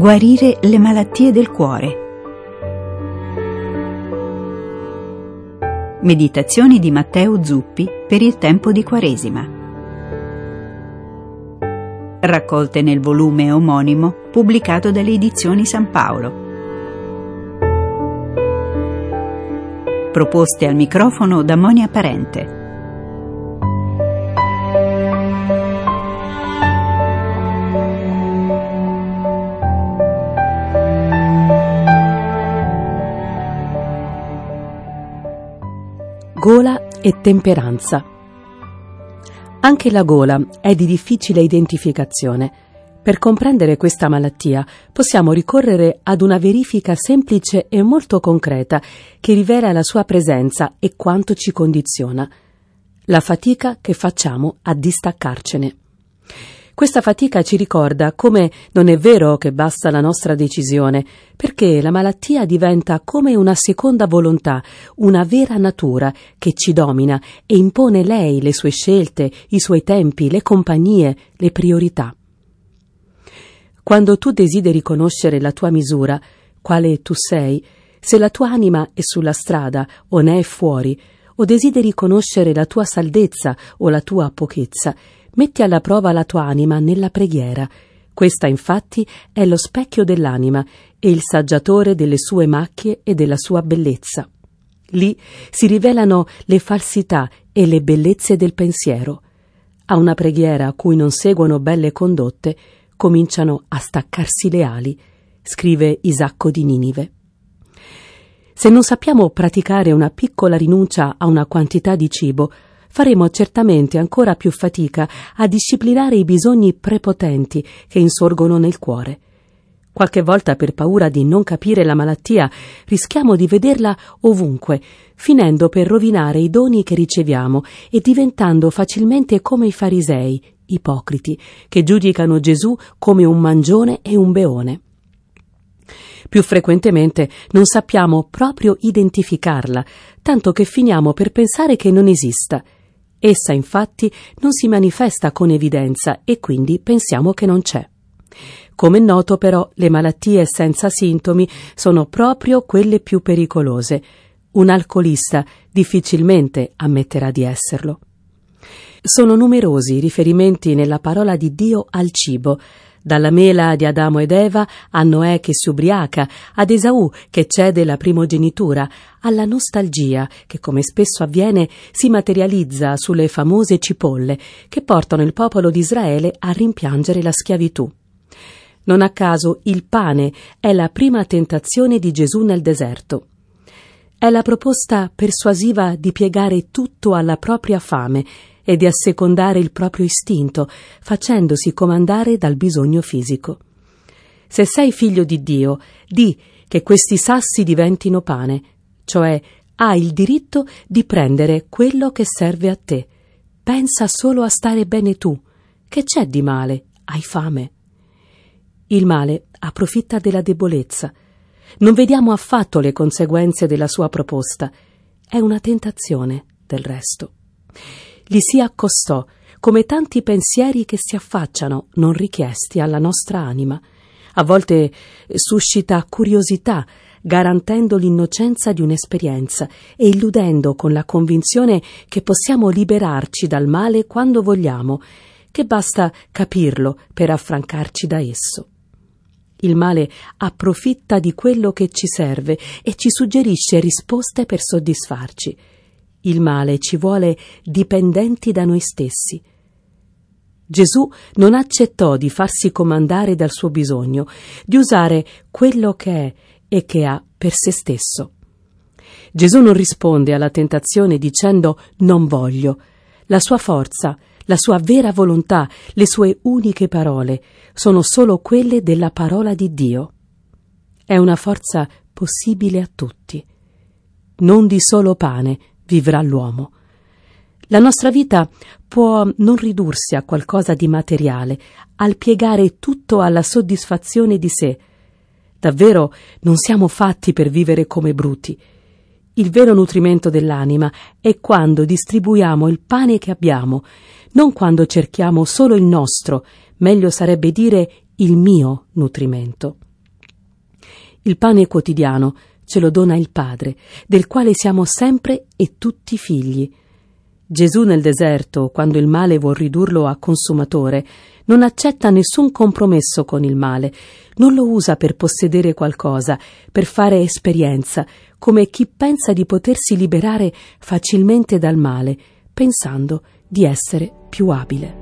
Guarire le malattie del cuore. Meditazioni di Matteo Zuppi per il tempo di Quaresima. Raccolte nel volume omonimo pubblicato dalle Edizioni San Paolo. Proposte al microfono da Monia Parente. Gola e temperanza. Anche la gola è di difficile identificazione. Per comprendere questa malattia possiamo ricorrere ad una verifica semplice e molto concreta che rivela la sua presenza e quanto ci condiziona: la fatica che facciamo a distaccarcene. Questa fatica ci ricorda come non è vero che basta la nostra decisione, perché la malattia diventa come una seconda volontà, una vera natura che ci domina e impone lei le sue scelte, i suoi tempi, le compagnie, le priorità. Quando tu desideri conoscere la tua misura, quale tu sei, se la tua anima è sulla strada o ne è fuori, o desideri conoscere la tua saldezza o la tua pochezza, metti alla prova la tua anima nella preghiera. Questa, infatti, è lo specchio dell'anima e il saggiatore delle sue macchie e della sua bellezza. Lì si rivelano le falsità e le bellezze del pensiero. A una preghiera a cui non seguono belle condotte, cominciano a staccarsi le ali, scrive Isacco di Ninive. Se non sappiamo praticare una piccola rinuncia a una quantità di cibo, faremo certamente ancora più fatica a disciplinare i bisogni prepotenti che insorgono nel cuore. Qualche volta, per paura di non capire la malattia, rischiamo di vederla ovunque, finendo per rovinare i doni che riceviamo e diventando facilmente come i farisei, ipocriti, che giudicano Gesù come un mangione e un beone. Più frequentemente non sappiamo proprio identificarla, tanto che finiamo per pensare che non esista. Essa, infatti, non si manifesta con evidenza e quindi pensiamo che non c'è. Come è noto, però, le malattie senza sintomi sono proprio quelle più pericolose. Un alcolista difficilmente ammetterà di esserlo. Sono numerosi i riferimenti nella parola di Dio al cibo, dalla mela di Adamo ed Eva a Noè che si ubriaca, ad Esaù che cede la primogenitura, alla nostalgia che, come spesso avviene, si materializza sulle famose cipolle che portano il popolo di Israele a rimpiangere la schiavitù. Non a caso il pane è la prima tentazione di Gesù nel deserto. È la proposta persuasiva di piegare tutto alla propria fame e di assecondare il proprio istinto, facendosi comandare dal bisogno fisico. Se sei figlio di Dio, di che questi sassi diventino pane, cioè hai il diritto di prendere quello che serve a te. Pensa solo a stare bene tu. Che c'è di male? Hai fame. Il male approfitta della debolezza. Non vediamo affatto le conseguenze della sua proposta. È una tentazione, del resto. Gli si accostò, come tanti pensieri che si affacciano, non richiesti, alla nostra anima. A volte suscita curiosità, garantendo l'innocenza di un'esperienza e illudendo con la convinzione che possiamo liberarci dal male quando vogliamo, che basta capirlo per affrancarci da esso. Il male approfitta di quello che ci serve e ci suggerisce risposte per soddisfarci. Il male ci vuole dipendenti da noi stessi. Gesù non accettò di farsi comandare dal suo bisogno, di usare quello che è e che ha per se stesso. Gesù non risponde alla tentazione dicendo «non voglio». La sua forza, la sua vera volontà, le sue uniche parole sono solo quelle della parola di Dio. È una forza possibile a tutti. Non di solo pane vivrà l'uomo. La nostra vita può non ridursi a qualcosa di materiale, al piegare tutto alla soddisfazione di sé. Davvero non siamo fatti per vivere come bruti. Il vero nutrimento dell'anima è quando distribuiamo il pane che abbiamo, non quando cerchiamo solo il nostro, meglio sarebbe dire il mio nutrimento. Il pane quotidiano ce lo dona il Padre, del quale siamo sempre e tutti figli. Gesù nel deserto, quando il male vuol ridurlo a consumatore, non accetta nessun compromesso con il male, non lo usa per possedere qualcosa, per fare esperienza, come chi pensa di potersi liberare facilmente dal male, pensando di essere più abile.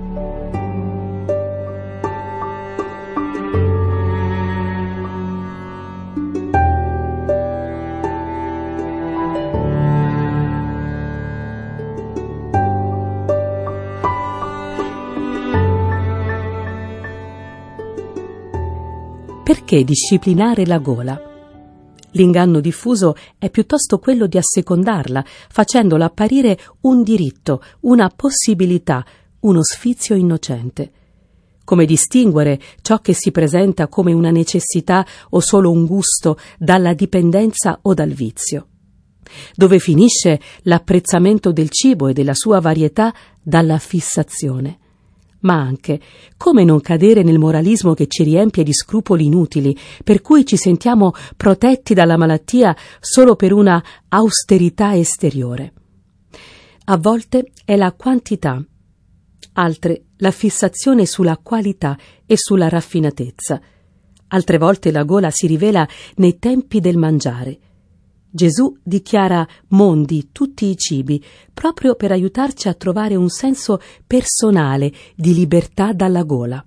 Perché disciplinare la gola? L'inganno diffuso è piuttosto quello di assecondarla, facendola apparire un diritto, una possibilità, uno sfizio innocente. Come distinguere ciò che si presenta come una necessità o solo un gusto dalla dipendenza o dal vizio? Dove finisce l'apprezzamento del cibo e della sua varietà dalla fissazione? Ma anche come non cadere nel moralismo che ci riempie di scrupoli inutili, per cui ci sentiamo protetti dalla malattia solo per una austerità esteriore. A volte è la quantità, altre la fissazione sulla qualità e sulla raffinatezza. Altre volte la gola si rivela nei tempi del mangiare. Gesù dichiara mondi tutti i cibi, proprio per aiutarci a trovare un senso personale di libertà dalla gola.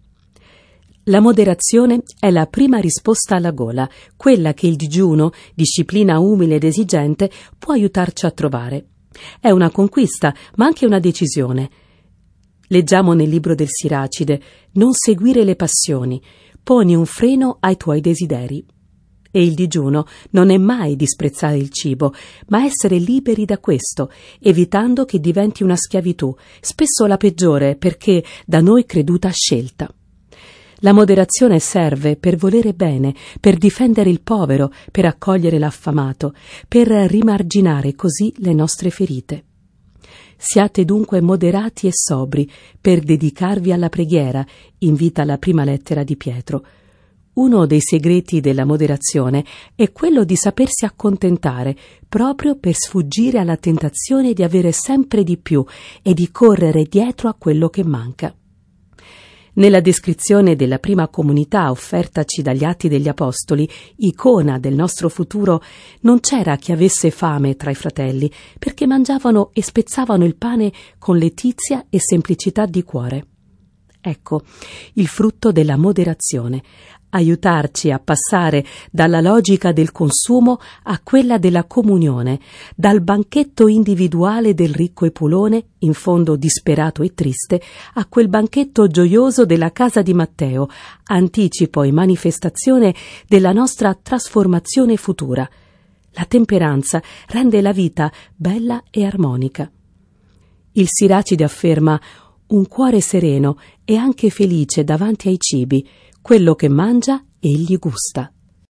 La moderazione è la prima risposta alla gola, quella che il digiuno, disciplina umile ed esigente, può aiutarci a trovare. È una conquista, ma anche una decisione. Leggiamo nel libro del Siracide: non seguire le passioni, poni un freno ai tuoi desideri. E il digiuno non è mai disprezzare il cibo, ma essere liberi da questo, evitando che diventi una schiavitù, spesso la peggiore perché da noi creduta scelta. La moderazione serve per volere bene, per difendere il povero, per accogliere l'affamato, per rimarginare così le nostre ferite. Siate dunque moderati e sobri per dedicarvi alla preghiera, invita la prima lettera di Pietro. Uno dei segreti della moderazione è quello di sapersi accontentare, proprio per sfuggire alla tentazione di avere sempre di più e di correre dietro a quello che manca. Nella descrizione della prima comunità offertaci dagli Atti degli Apostoli, icona del nostro futuro, non c'era chi avesse fame tra i fratelli, perché mangiavano e spezzavano il pane con letizia e semplicità di cuore. Ecco il frutto della moderazione, aiutarci a passare dalla logica del consumo a quella della comunione, dal banchetto individuale del ricco Epulone, in fondo disperato e triste, a quel banchetto gioioso della casa di Matteo, anticipo e manifestazione della nostra trasformazione futura. La temperanza rende la vita bella e armonica. Il Siracide afferma: un cuore sereno e anche felice davanti ai cibi, quello che mangia egli gusta.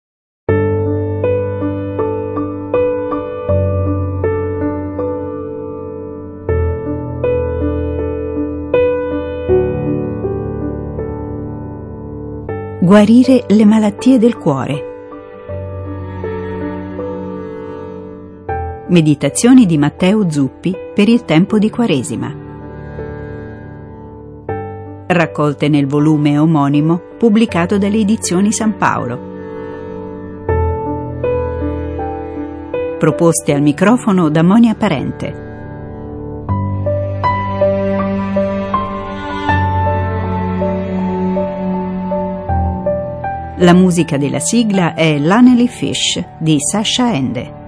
Guarire le malattie del cuore. Meditazioni di Matteo Zuppi per il tempo di Quaresima. Raccolte nel volume omonimo pubblicato dalle edizioni San Paolo. Proposte al microfono da Monia Parente. La musica della sigla è Lonely Fish di Sasha Ende.